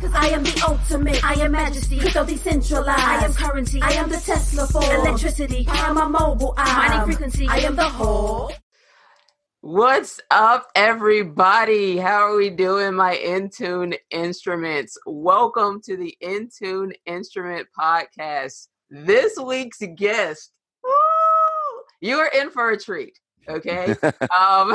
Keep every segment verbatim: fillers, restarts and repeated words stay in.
Cause I am the ultimate, I am majesty, crypto decentralized, I am currency, I am the Tesla for electricity, I am a mobile, I am mining frequency, I am the whole. What's up, everybody? How are we doing, my Intune Instruments? Welcome to the Intune Instrument Podcast. This week's guest, woo, you are in for a treat, okay? um,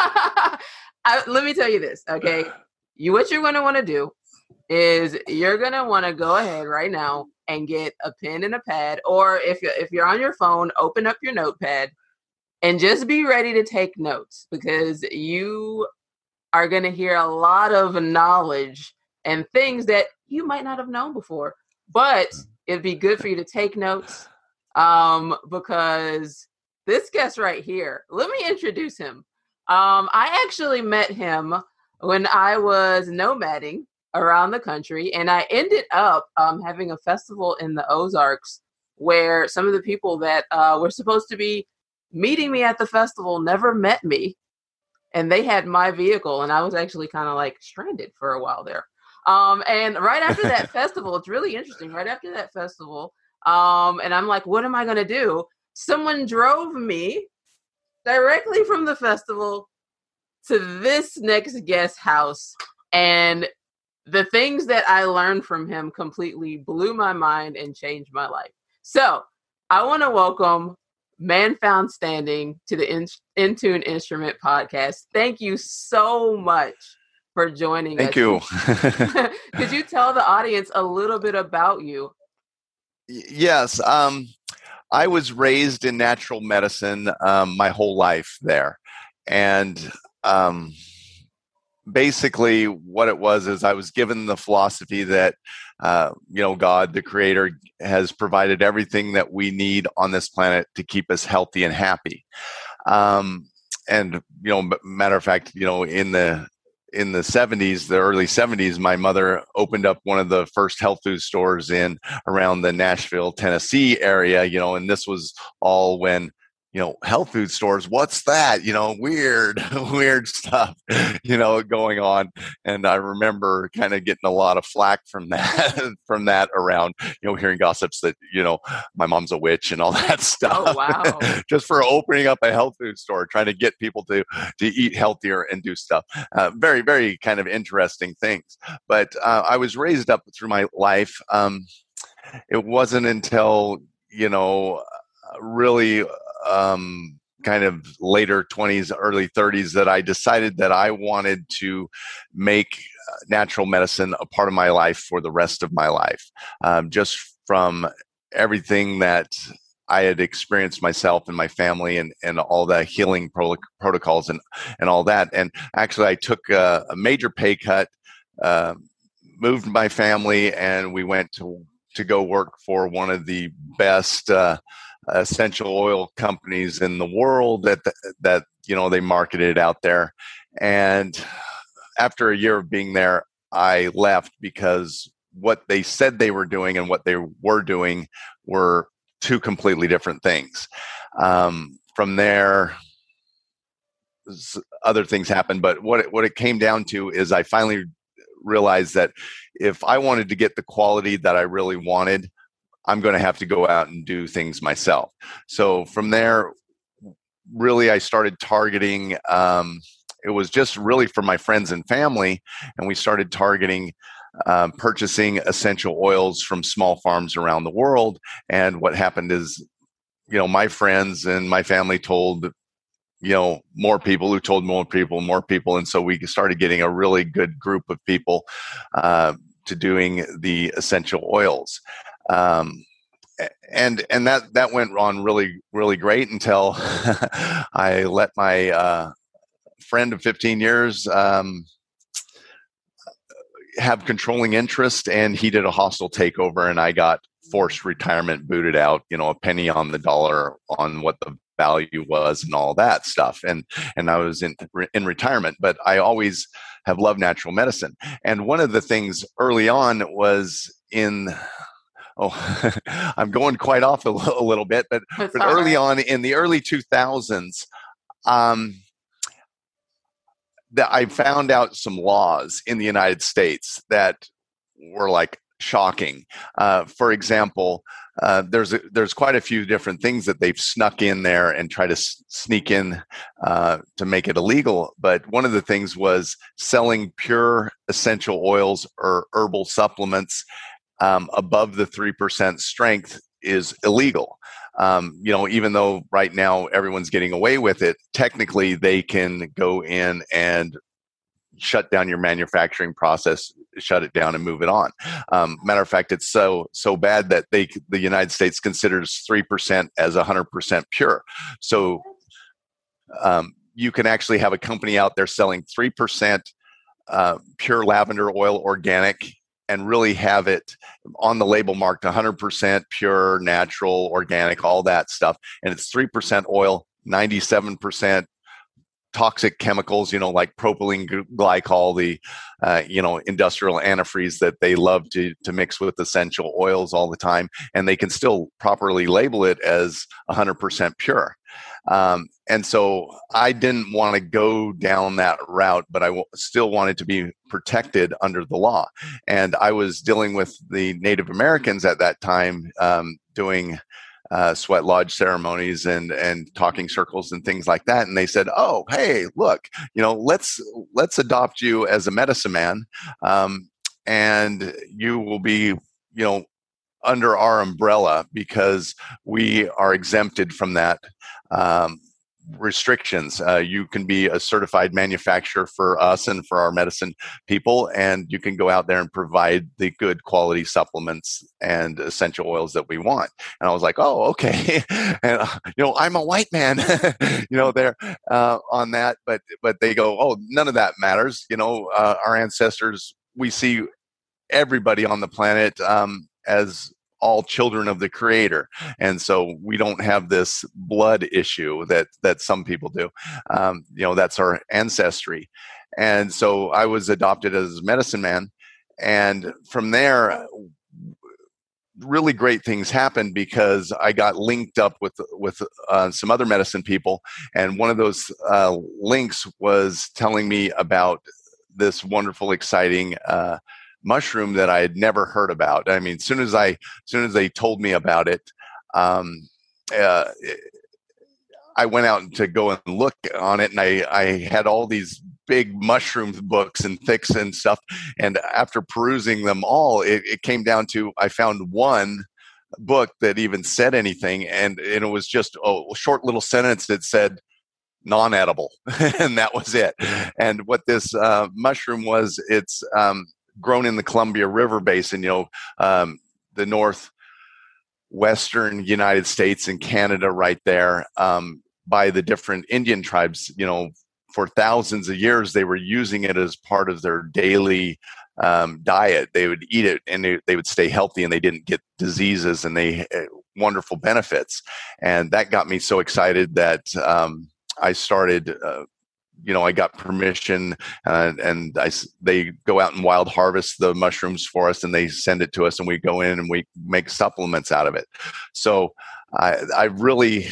I, let me tell you this, okay? You, what you're going to want to do is you're going to want to go ahead right now and get a pen and a pad, or if you're, if you're on your phone, open up your notepad. And just be ready to take notes because you are going to hear a lot of knowledge and things that you might not have known before. But it'd be good for you to take notes um, because this guest right here, let me introduce him. Um, I actually met him when I was nomading around the country, and I ended up um, having a festival in the Ozarks where some of the people that uh, were supposed to be meeting me at the festival never met me, and they had my vehicle, and I was actually kind of like stranded for a while there. Um, and right after that festival, it's really interesting. Right after that festival, um, and I'm like, what am I going to do? Someone drove me directly from the festival to this next guest house, and the things that I learned from him completely blew my mind and changed my life. So I want to welcome Man Found Standing to the In- Intune Instrument Podcast. Thank you so much for joining Thank us. Thank you. Could you tell the audience a little bit about you? Yes. Um, I was raised in natural medicine um, my whole life there. And um, basically what it was is I was given the philosophy that Uh, you know, God, the creator, has provided everything that we need on this planet to keep us healthy and happy. Um, and, you know, matter of fact, you know, in the in the seventies, the early seventies, my mother opened up one of the first health food stores in around the Nashville, Tennessee area, you know, and this was all when, you know, health food stores, what's that? You know, weird, weird stuff, you know, going on. And I remember kind of getting a lot of flack from that, from that around, you know, hearing gossips that, you know, my mom's a witch and all that stuff. Oh, wow. Just for opening up a health food store, trying to get people to, to eat healthier and do stuff. Uh, very, very kind of interesting things. But uh, I was raised up through my life. Um, it wasn't until, you know, really um, kind of later twenties, early thirties that I decided that I wanted to make natural medicine a part of my life for the rest of my life. Um, just from everything that I had experienced myself and my family and, and all the healing pro- protocols and, and all that. And actually I took a, a major pay cut, uh, moved my family, and we went to, to go work for one of the best, uh, essential oil companies in the world that, that, you know, they marketed it out there. And after a year of being there, I left because what they said they were doing and what they were doing were two completely different things. Um, from there, other things happened, but what it, what it came down to is I finally realized that if I wanted to get the quality that I really wanted, I'm going to have to go out and do things myself. So from there, really, I started targeting, um, it was just really for my friends and family. And we started targeting um, purchasing essential oils from small farms around the world. And what happened is, you know, my friends and my family told, you know, more people who told more people, more people. And so we started getting a really good group of people uh, to doing the essential oils. Um, and and that that went on really really great until I let my uh, friend of fifteen years um, have controlling interest, and he did a hostile takeover, and I got forced retirement, booted out. You know, a penny on the dollar on what the value was and all that stuff. And and I was in in retirement, but I always have loved natural medicine. And one of the things early on was in oh, I'm going quite off a, l- a little bit, but, but early right. on in the early two thousands, um, that I found out some laws in the United States that were like shocking. Uh, for example, uh, there's a, there's quite a few different things that they've snuck in there and try to s- sneak in uh, to make it illegal. But one of the things was selling pure essential oils or herbal supplements um, above the three percent strength is illegal. Um, you know, even though right now everyone's getting away with it, technically they can go in and shut down your manufacturing process, shut it down, and move it on. Um, matter of fact, it's so so bad that they the United States considers three percent as one hundred percent pure. So um, you can actually have a company out there selling three percent uh, pure lavender oil organic and really have it on the label marked one hundred percent pure, natural, organic, all that stuff. And it's three percent oil, ninety-seven percent toxic chemicals, you know, like propylene glycol, the, uh, you know, industrial antifreeze that they love to to mix with essential oils all the time. And they can still properly label it as one hundred percent pure. Um, and so I didn't want to go down that route, but I w- still wanted to be protected under the law. And I was dealing with the Native Americans at that time, um, doing uh, sweat lodge ceremonies and and talking circles and things like that. And they said, "Oh, hey, look, you know, let's let's adopt you as a medicine man, um, and you will be, you know, under our umbrella because we are exempted from that um, restrictions. Uh, you can be a certified manufacturer for us and for our medicine people, and you can go out there and provide the good quality supplements and essential oils that we want." And I was like, "Oh, okay." And uh, you know, I'm a white man, you know, there uh, on that, but but they go, "Oh, none of that matters." You know, uh, our ancestors, we see everybody on the planet um, as all children of the Creator, and so we don't have this blood issue that that some people do. Um, you know, that's our ancestry, and so I was adopted as a medicine man, and from there, really great things happened because I got linked up with with uh, some other medicine people, and one of those uh, links was telling me about this wonderful, exciting Uh, mushroom that I had never heard about. I mean, as soon as I, as soon as they told me about it, um, uh, I went out to go and look on it, and I, I had all these big mushroom books and thicks and stuff. And after perusing them all, it, it came down to I found one book that even said anything, and, and it was just a short little sentence that said non-edible, and that was it. And what this uh, mushroom was, it's um, grown in the Columbia River Basin, you know, um, the northwestern United States and Canada right there, um, by the different Indian tribes. You know, for thousands of years, they were using it as part of their daily um, diet. They would eat it and they, they would stay healthy, and they didn't get diseases, and they uh, wonderful benefits. And that got me so excited that um, I started uh, you know, I got permission, uh, and I, they go out and wild harvest the mushrooms for us, and they send it to us, and we go in and we make supplements out of it. So I, I really,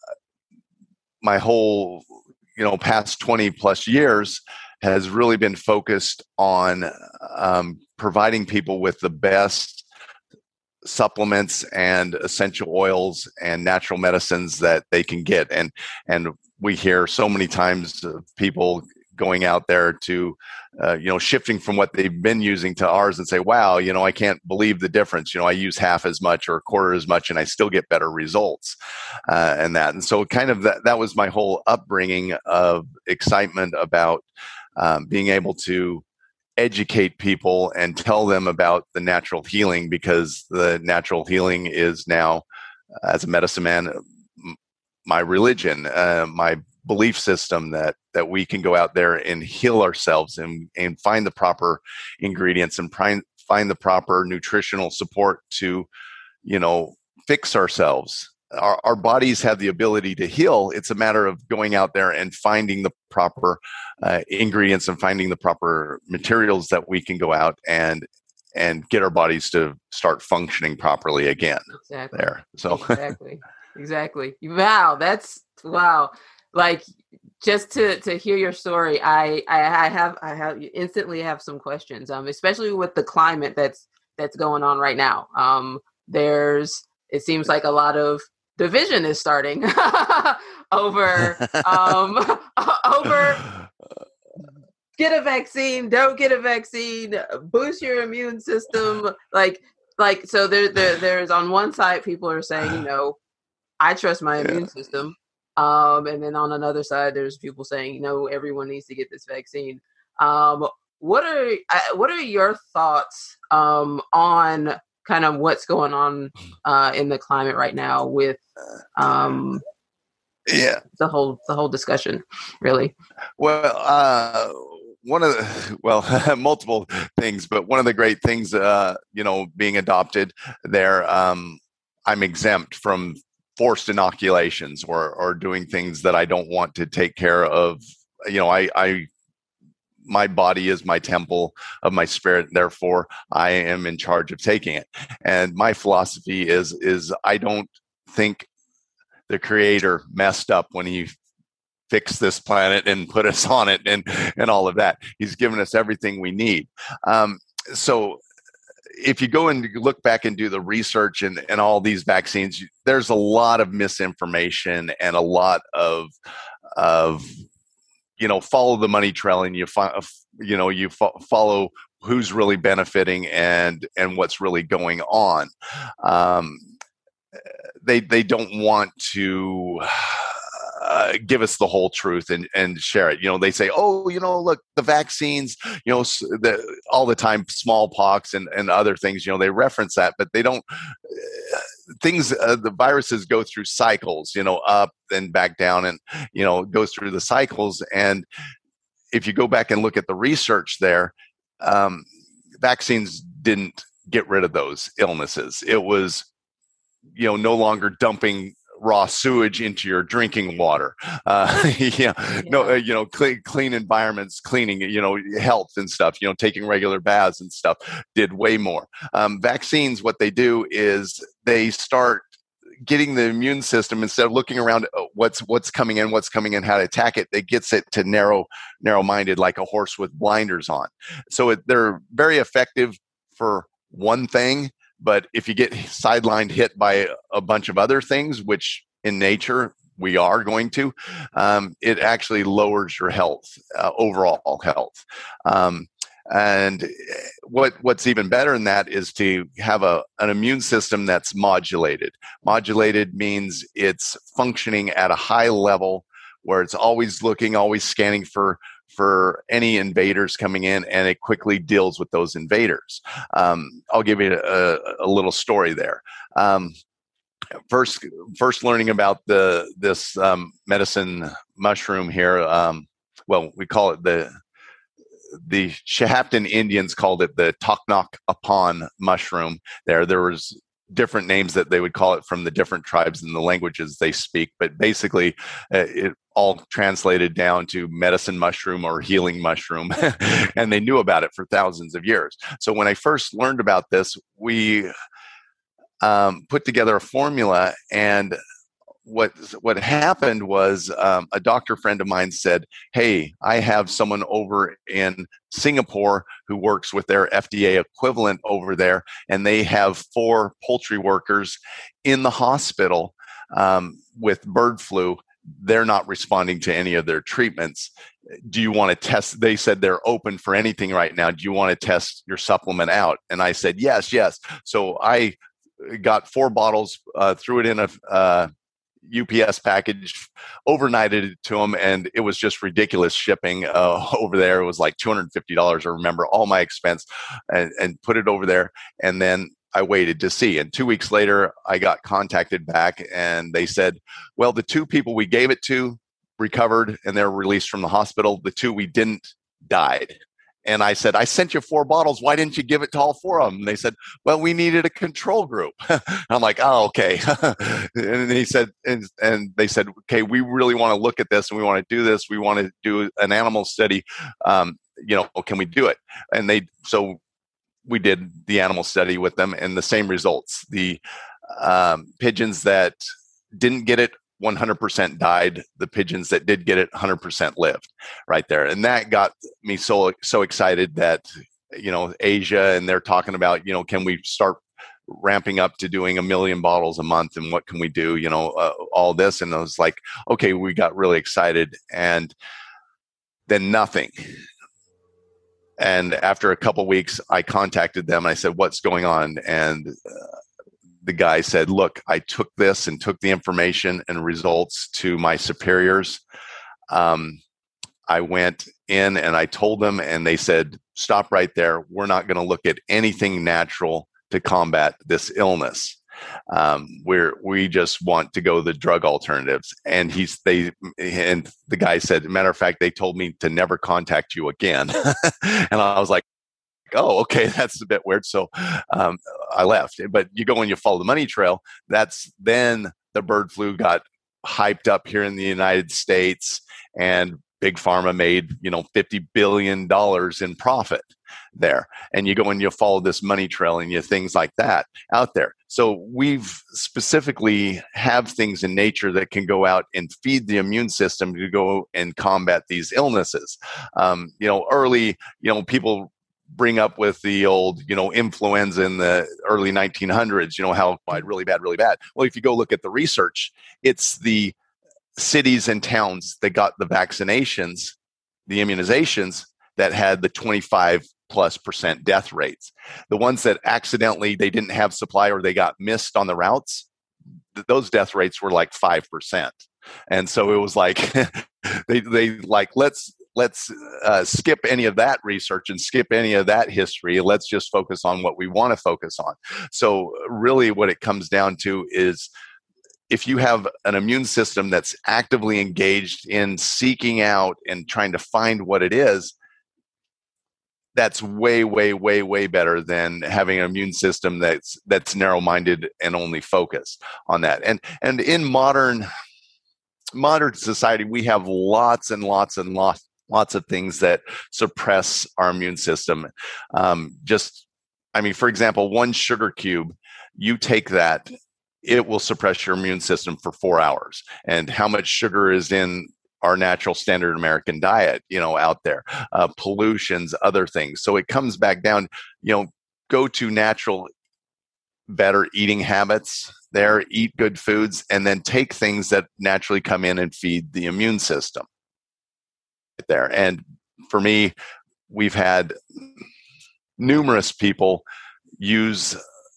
my whole, you know, past twenty plus years has really been focused on um, providing people with the best supplements and essential oils and natural medicines that they can get. And, and we hear so many times of people going out there to, uh, you know, shifting from what they've been using to ours and say, wow, you know, I can't believe the difference. You know, I use half as much or a quarter as much and I still get better results uh, and that. And so kind of that, that was my whole upbringing of excitement about um, being able to educate people and tell them about the natural healing, because the natural healing is now, as a medicine man, my religion, uh, my belief system that that we can go out there and heal ourselves and, and find the proper ingredients and find, find the proper nutritional support to, you know, fix ourselves. Our, our bodies have the ability to heal. It's a matter of going out there and finding the proper uh, ingredients and finding the proper materials that we can go out and and get our bodies to start functioning properly again. Exactly. There. So exactly. Exactly. Wow. That's wow. like just to to hear your story, I, I I have I have instantly have some questions, um, especially with the climate that's that's going on right now. Um, there's it seems like a lot of division is starting over um over get a vaccine, don't get a vaccine, boost your immune system. Like like so there there there's on one side people are saying, you know, I trust my immune yeah. system. Um, and then on another side, there's people saying, you know, everyone needs to get this vaccine. Um, what are what are your thoughts um, on kind of what's going on uh, in the climate right now with um, yeah the whole the whole discussion, really? Well, uh, one of the well, multiple things, but one of the great things, uh, you know, being adopted there, um, I'm exempt from forced inoculations or or doing things that I don't want to take care of. You know, I, I my body is my temple of my spirit, therefore I am in charge of taking it. And my philosophy is is I don't think the Creator messed up when he fixed this planet and put us on it and and all of that. He's given us everything we need. Um, so if you go and look back and do the research and, and all these vaccines, there's a lot of misinformation and a lot of, of, you know, follow the money trail, and you, fo- you know, you fo- follow who's really benefiting and, and what's really going on. Um, they, they don't want to Uh, give us the whole truth and, and share it. You know, they say, oh, you know, look, the vaccines, you know, the, all the time, smallpox and, and other things, you know, they reference that, but they don't, uh, things, uh, the viruses go through cycles, you know, up and back down and, you know, goes through the cycles. And if you go back and look at the research there, um, vaccines didn't get rid of those illnesses. It was, you know, no longer dumping raw sewage into your drinking water. Uh, yeah, yeah, no, uh, you know, clean, clean environments, cleaning, you know, health and stuff, you know, taking regular baths and stuff did way more. Um, vaccines, what they do is they start getting the immune system, instead of looking around what's what's coming in, what's coming in, how to attack it, it gets it to narrow, narrow-minded, like a horse with blinders on. So it, they're very effective for one thing. But if you get sidelined, hit by a bunch of other things, which in nature we are going to, um, it actually lowers your health, uh, overall health. Um, and what what's even better than that is to have a an immune system that's modulated. Modulated means it's functioning at a high level where it's always looking, always scanning for for any invaders coming in, and it quickly deals with those invaders. Um, I'll give you a, a little story there. Um, first, first learning about the this um, medicine mushroom here. Um, well, we call it the the Shahapton Indians called it the Toknok Apan mushroom. There, there was different names that they would call it from the different tribes and the languages they speak, but basically uh, it all translated down to medicine mushroom or healing mushroom, and they knew about it for thousands of years. So when I first learned about this, we um, put together a formula, and what what happened was um, a doctor friend of mine said, hey, I have someone over in Singapore who works with their F D A equivalent over there, and they have four poultry workers in the hospital um, with bird flu. They're not responding to any of their treatments. Do you want to test? They said they're open for anything right now. Do you want to test your supplement out? And I said, yes, yes. So I got four bottles, uh, threw it in a uh, U P S package, overnighted it to them, and it was just ridiculous shipping uh, over there. It was like two hundred fifty dollars, I remember, all my expense, and, and put it over there. And then I waited to see. And two weeks later, I got contacted back, and they said, well, the two people we gave it to recovered, and they're released from the hospital. The two we didn't died. And I said, I sent you four bottles. Why didn't you give it to all four of them? And they said, well, we needed a control group. I'm like, oh, okay. And he said, and, and they said, okay, we really want to look at this, and we want to do this. We want to do an animal study. Um, you know, can we do it? And they, so we did the animal study with them, and the same results. The um, pigeons that didn't get it one hundred percent died. The pigeons that did get it, one hundred percent lived right there. And that got me so, so excited that, you know, Asia, and they're talking about, you know, can we start ramping up to doing a million bottles a month, and what can we do, you know, uh, all this. And I was like, okay, we got really excited, and then nothing. And after a couple of weeks, I contacted them and I said, what's going on? And uh, the guy said, look, I took this and took the information and results to my superiors. Um, I went in and I told them, and they said, stop right there. We're not going to look at anything natural to combat this illness. Um, we're, we just want to go the drug alternatives. And he's, they, and the guy said, matter of fact, they told me to never contact you again. And I was like, oh, okay, that's a bit weird. So um, I left. But you go and you follow the money trail. That's then the bird flu got hyped up here in the United States, and Big Pharma made, you know, fifty billion dollars in profit there. And you go and you follow this money trail and you things like that out there. So we've specifically have things in nature that can go out and feed the immune system to go and combat these illnesses. Um, you know, early, you know, people bring up with the old, you know, influenza in the early nineteen hundreds, you know, how really bad, really bad. Well, if you go look at the research, it's the cities and towns that got the vaccinations, the immunizations, that had the twenty-five plus percent death rates. The ones that accidentally, they didn't have supply or they got missed on the routes, th- those death rates were like five percent. And so it was like, they, they like, let's, let's uh, skip any of that research and skip any of that history. Let's just focus on what we want to focus on. So really what it comes down to is, if you have an immune system that's actively engaged in seeking out and trying to find what it is, that's way, way, way, way better than having an immune system that's that's narrow-minded and only focused on that. And and in modern modern society, we have lots and lots and lots lots of things that suppress our immune system. Um, just, I mean, for example, one sugar cube, you take that, it will suppress your immune system for four hours. And how much sugar is in our natural standard American diet, you know, out there, uh, pollutions, other things. So it comes back down, you know, go to natural, better eating habits there, eat good foods, and then take things that naturally come in and feed the immune system there. And for me, we've had numerous people use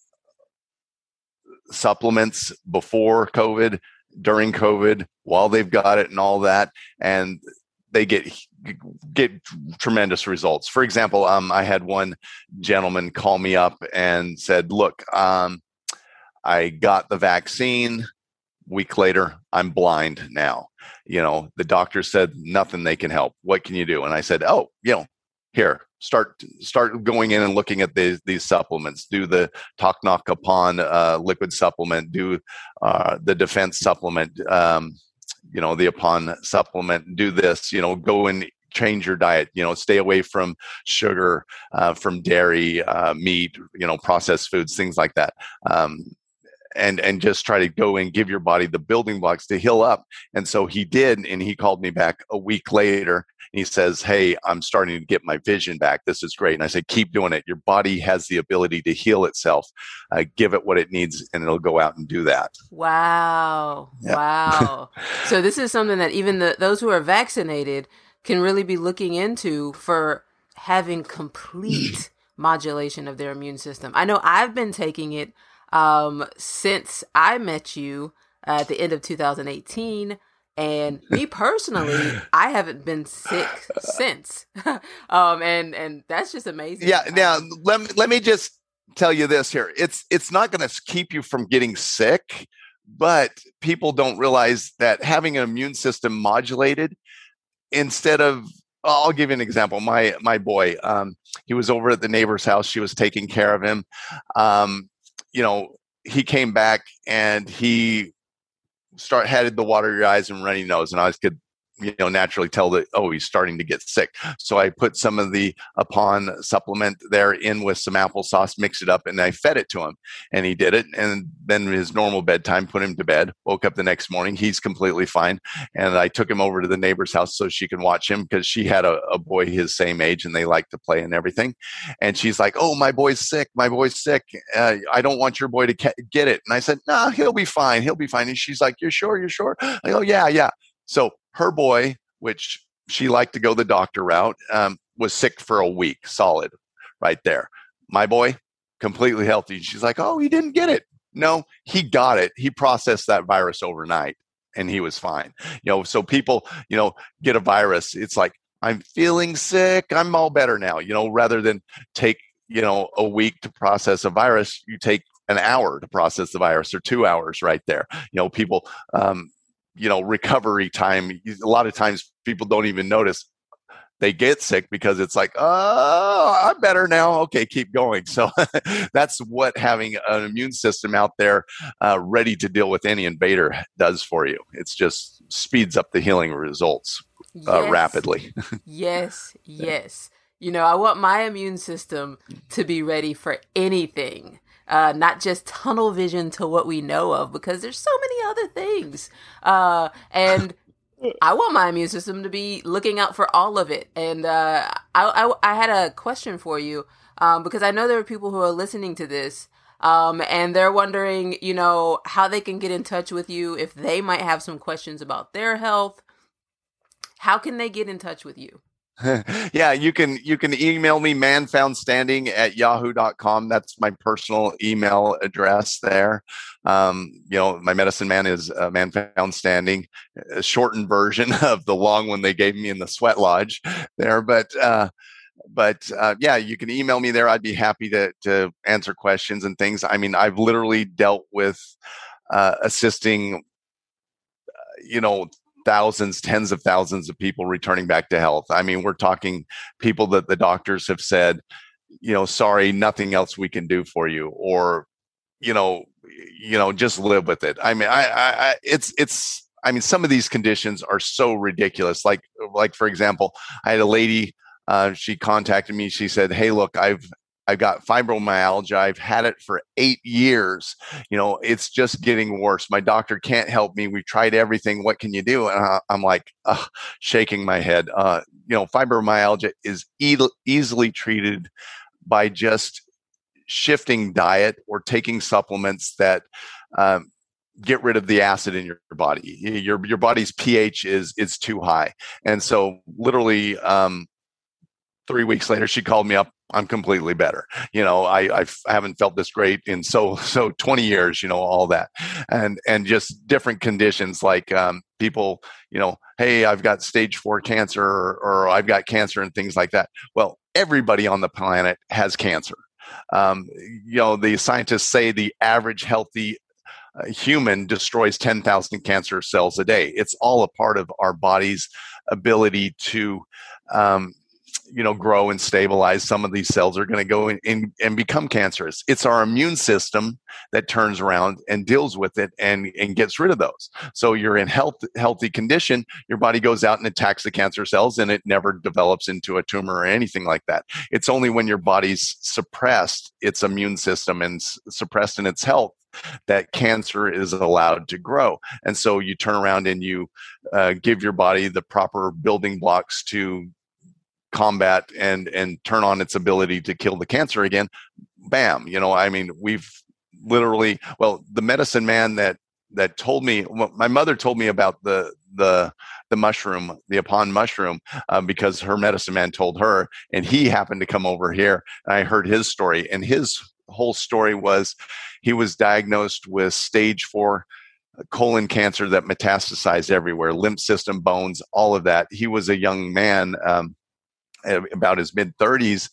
supplements before COVID, during COVID, while they've got it and all that, and they get get tremendous results. For example, um, I had one gentleman call me up and said, look, um, I got the vaccine. Week later, I'm blind now. You know, the doctor said nothing they can help. What can you do? And I said, oh, you know, here, start start going in and looking at these these supplements. Do the Talk Knock Upon uh, liquid supplement. Do uh, the Defense supplement. Um, you know, the Upon supplement. Do this. You know, go and change your diet. You know, stay away from sugar, uh, from dairy, uh, meat. You know, processed foods, things like that. Um, and and just try to go and give your body the building blocks to heal up. And so he did, and he called me back a week later. He says, hey, I'm starting to get my vision back. This is great. And I said, keep doing it. Your body has the ability to heal itself. Uh, give it what it needs, and it'll go out and do that. Wow. Yeah. Wow. So this is something that even the, those who are vaccinated can really be looking into for having complete modulation of their immune system. I know I've been taking it um, since I met you uh, at the end of two thousand eighteen. And me personally, I haven't been sick since. um, and, and that's just amazing. Yeah. Now, let me, let me just tell you this here. It's, it's not going to keep you from getting sick, but people don't realize that having an immune system modulated instead of, I'll give you an example. My, my boy, um, he was over at the neighbor's house. She was taking care of him. Um, you know, he came back and he start had the water your eyes and runny nose, and I could you know, naturally tell that, oh, he's starting to get sick. So I put some of the Upon supplement there in with some applesauce, mixed it up, and I fed it to him. And he did it. And then his normal bedtime, put him to bed, woke up the next morning. He's completely fine. And I took him over to the neighbor's house so she can watch him, because she had a, a boy his same age and they like to play and everything. And she's like, oh, my boy's sick. My boy's sick. Uh, I don't want your boy to ca- get it. And I said, no, nah, he'll be fine. He'll be fine. And she's like, you're sure? You're sure? I go, yeah, yeah. So her boy, which she liked to go the doctor route, um, was sick for a week solid right there. My boy, completely healthy. She's like, oh, he didn't get it. No, he got it. He processed that virus overnight and he was fine. You know, so people, you know, get a virus. It's like, I'm feeling sick. I'm all better now, you know, rather than take, you know, a week to process a virus, you take an hour to process the virus, or two hours right there. You know, people, um, you know, recovery time. A lot of times people don't even notice they get sick because it's like, oh, I'm better now. Okay, keep going. So that's what having an immune system out there uh, ready to deal with any invader does for you. It's just speeds up the healing results uh, yes. rapidly. yes, yes. You know, I want my immune system to be ready for anything. Uh, not just tunnel vision to what we know of, because there's so many other things. Uh, and I want my immune system to be looking out for all of it. And uh, I, I, I had a question for you, um, because I know there are people who are listening to this, um, and they're wondering, you know, how they can get in touch with you if they might have some questions about their health. How can they get in touch with you? yeah, you can you can email me, manfoundstanding at yahoo dot com. That's my personal email address there. Um, you know, my medicine man is uh, manfoundstanding, a shortened version of the long one they gave me in the sweat lodge there. But uh, but uh, yeah, you can email me there. I'd be happy to to answer questions and things. I mean, I've literally dealt with uh, assisting, uh, you know, thousands, tens of thousands of people returning back to health. I mean, we're talking people that the doctors have said, you know, sorry, nothing else we can do for you, or, you know, you know, just live with it. I mean, I, I, it's, it's, I mean, some of these conditions are so ridiculous. Like, like for example, I had a lady, uh, she contacted me. She said, hey, look, I've, I've got fibromyalgia. I've had it for eight years. You know, it's just getting worse. My doctor can't help me. We've tried everything. What can you do? And I, I'm like, uh, shaking my head. Uh, you know, fibromyalgia is e- easily treated by just shifting diet or taking supplements that um, get rid of the acid in your body. Your your body's pH is is too high, and so literally. Um, Three weeks later, she called me up. I'm completely better. You know, I I've, I haven't felt this great in so so twenty years. You know, all that, and and just different conditions like um, people. You know, hey, I've got stage four cancer, or, or I've got cancer, and things like that. Well, everybody on the planet has cancer. Um, you know, the scientists say the average healthy uh, human destroys ten thousand cancer cells a day. It's all a part of our body's ability to. Um, you know, grow and stabilize. Some of these cells are going to go in, in and become cancerous. It's our immune system that turns around and deals with it and, and gets rid of those. So you're in health, healthy condition, your body goes out and attacks the cancer cells and it never develops into a tumor or anything like that. It's only when your body's suppressed its immune system and s- suppressed in its health that cancer is allowed to grow. And so you turn around and you uh, give your body the proper building blocks to combat and and turn on its ability to kill the cancer again. Bam. You know, I mean, we've literally, well, the medicine man that that told me, well, my mother told me about the the the mushroom, the Upon mushroom, um, because her medicine man told her, and he happened to come over here, and I heard his story, and his whole story was he was diagnosed with stage four colon cancer that metastasized everywhere, lymph system, bones, all of that. He was a young man, um, about his mid thirties,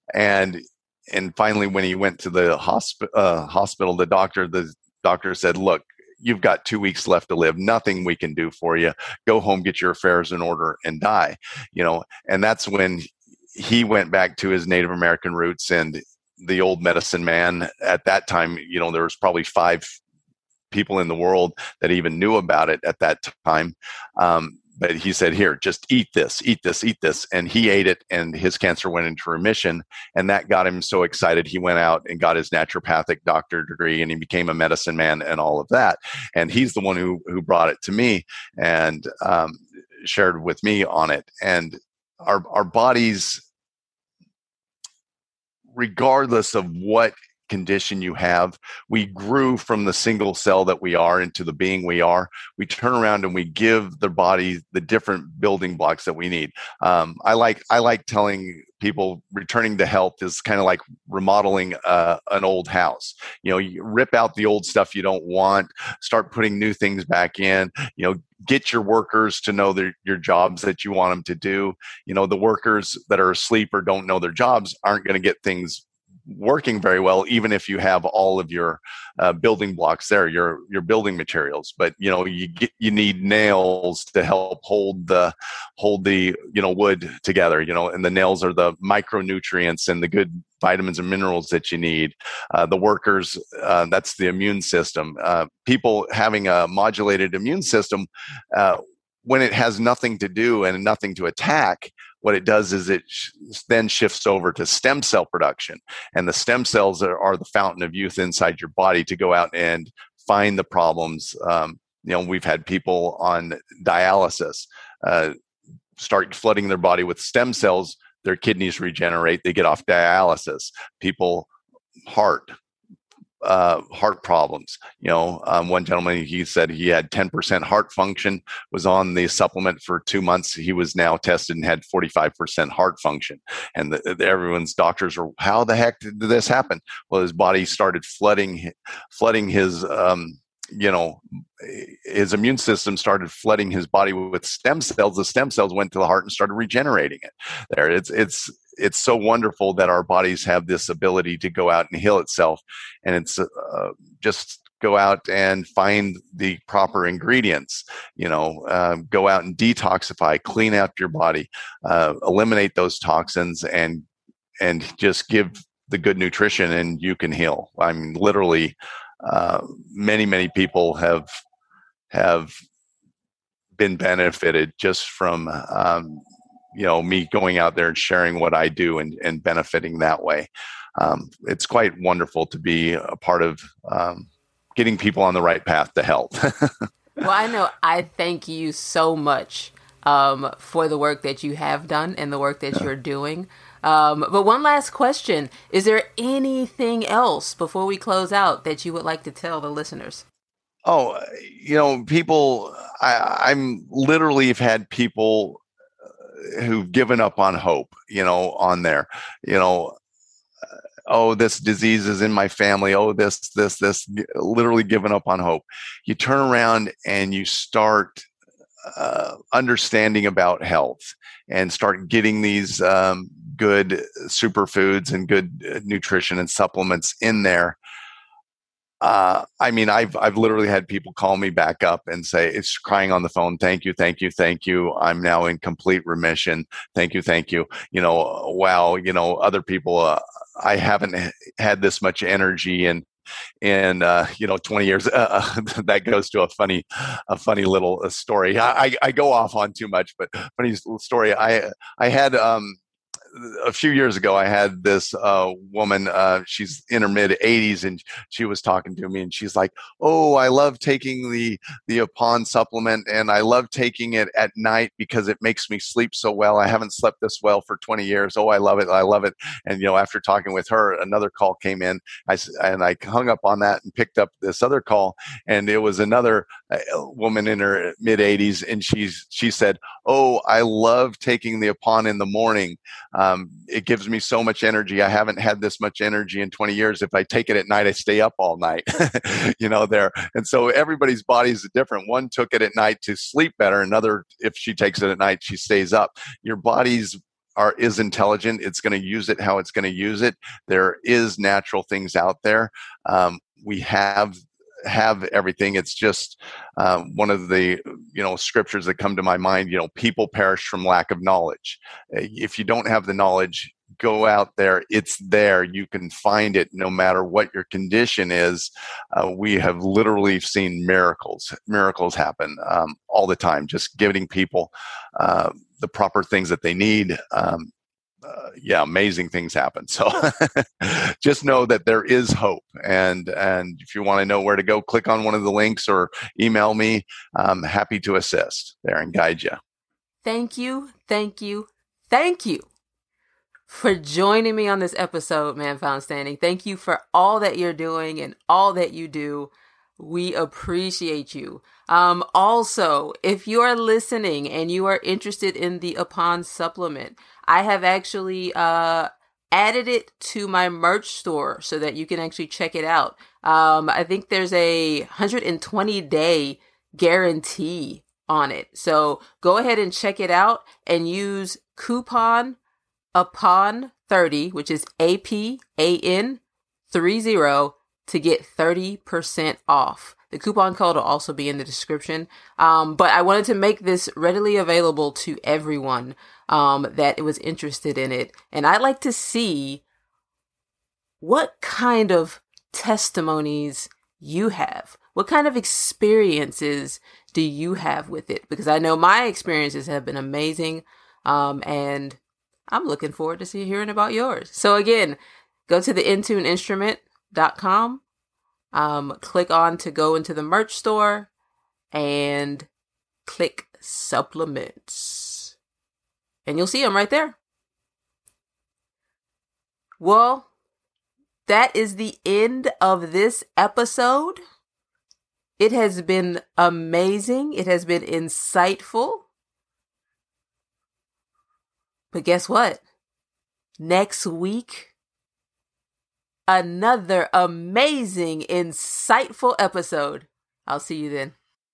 and and finally when he went to the hosp- uh, hospital, the doctor the doctor said, look, you've got two weeks left to live, nothing we can do for you, go home, get your affairs in order and die. You know, and that's when he went back to his Native American roots. And the old medicine man at that time, you know, there was probably five people in the world that even knew about it at that time. Um, but he said, here, just eat this, eat this, eat this. And he ate it, and his cancer went into remission. And that got him so excited. He went out and got his naturopathic doctor degree, and he became a medicine man and all of that. And he's the one who, who brought it to me and um, shared with me on it. And our, our bodies, regardless of what condition you have, we grew from the single cell that we are into the being we are. We turn around and we give the body the different building blocks that we need. Um, I like I like telling people returning to health is kind of like remodeling uh, an old house. You know, you rip out the old stuff you don't want, start putting new things back in. You know, get your workers to know their, your jobs that you want them to do. You know, the workers that are asleep or don't know their jobs aren't going to get things working very well, even if you have all of your uh, building blocks there, your your building materials. But you know, you get, you need nails to help hold the hold the you know wood together. You know, and the nails are the micronutrients and the good vitamins and minerals that you need. Uh, the workers, uh, that's the immune system. Uh, people having a modulated immune system, uh, when it has nothing to do and nothing to attack, what it does is it sh- then shifts over to stem cell production. And the stem cells are, are the fountain of youth inside your body to go out and find the problems. Um, you know, we've had people on dialysis uh, start flooding their body with stem cells. Their kidneys regenerate. They get off dialysis. People, heart, uh, heart problems. You know, um, one gentleman, he said he had ten percent heart function, was on the supplement for two months. He was now tested and had forty-five percent heart function. And the, the, everyone's doctors are, how the heck did this happen? Well, his body started flooding, flooding his, um, you know, his immune system started flooding his body with stem cells. The stem cells went to the heart and started regenerating it. There, it's it's it's so wonderful that our bodies have this ability to go out and heal itself, and it's uh, just go out and find the proper ingredients. You know, uh, go out and detoxify, clean out your body, uh, eliminate those toxins, and and just give the good nutrition, and you can heal. I mean, literally. Uh, many, many people have have been benefited just from um, you know me going out there and sharing what I do and, and benefiting that way. Um, it's quite wonderful to be a part of um, getting people on the right path to health. Well, I know I thank you so much um, for the work that you have done and the work that you're doing. Um, but one last question. Is there anything else before we close out that you would like to tell the listeners? Oh, you know, people, I, I'm literally have had people who've given up on hope, you know, on there, you know, oh, this disease is in my family. Oh, this, this, this, literally given up on hope. You turn around and you start uh, understanding about health and start getting these um, good superfoods and good uh, nutrition and supplements in there. Uh, I mean, I've I've literally had people call me back up and say, it's crying on the phone. Thank you, thank you, thank you. I'm now in complete remission. Thank you, thank you. You know, wow. You know, other people, uh, I haven't had this much energy and in uh, you know twenty years. Uh, that goes to a funny, a funny little story. I, I, I go off on too much, but funny little story. I I had. Um, A few years ago, I had this uh, woman, uh, she's in her mid eighties, and she was talking to me, and she's like, oh, I love taking the the Apon supplement, and I love taking it at night because it makes me sleep so well. I haven't slept this well for twenty years. Oh, I love it. I love it. And, you know, after talking with her, another call came in, I, and I hung up on that and picked up this other call, and it was another uh, woman in her mid eighties, and she's she said, oh, I love taking the Apon in the morning. Um, it gives me so much energy. I haven't had this much energy in twenty years. If I take it at night, I stay up all night, you know, there. And so everybody's body is different. One took it at night to sleep better. Another, if she takes it at night, she stays up. Your body's are is intelligent. It's going to use it how it's going to use it. There is natural things out there. Um, we have have everything. It's just uh, one of the, you know, scriptures that come to my mind, you know, people perish from lack of knowledge. If you don't have the knowledge, go out there. It's there. You can find it no matter what your condition is. Uh, we have literally seen miracles, miracles happen um, all the time, just giving people uh, the proper things that they need. Um, Uh, yeah, amazing things happen. So just know that there is hope. And and if you want to know where to go, click on one of the links or email me. I'm happy to assist there and guide you. Thank you, thank you, thank you for joining me on this episode, Man Found Standing. Thank you for all that you're doing and all that you do. We appreciate you. Um, also, if you are listening and you are interested in the Upon supplement, I have actually uh, added it to my merch store so that you can actually check it out. Um, I think there's a one hundred twenty day guarantee on it. So go ahead and check it out and use coupon upon thirty, which is A P A N thirty, to get thirty percent off. The coupon code will also be in the description. Um, but I wanted to make this readily available to everyone um, that was interested in it. And I'd like to see what kind of testimonies you have. What kind of experiences do you have with it? Because I know my experiences have been amazing. Um, and I'm looking forward to see hearing about yours. So again, go to the intune instrument dot com. Um, click on to go into the merch store and click supplements and you'll see them right there. Well, that is the end of this episode. It has been amazing. It has been insightful. But guess what? Next week, another amazing, insightful episode. I'll see you then.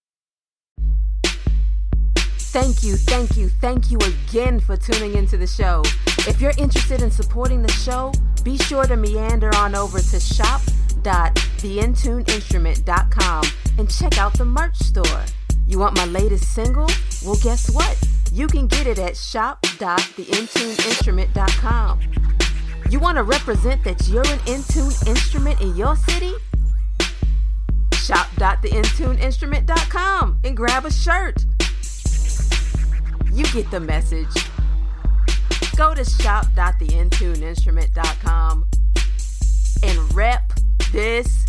Thank you, thank you, thank you again for tuning into the show. If you're interested in supporting the show, be sure to meander on over to shop dot the intune instrument dot com and check out the merch store. You want my latest single? Well, guess what? You can get it at shop dot the intune instrument dot com. You want to represent that you're an Intune instrument in your city? shop dot the intune instrument dot com and grab a shirt. You get the message. Go to shop dot the intune instrument dot com and rep this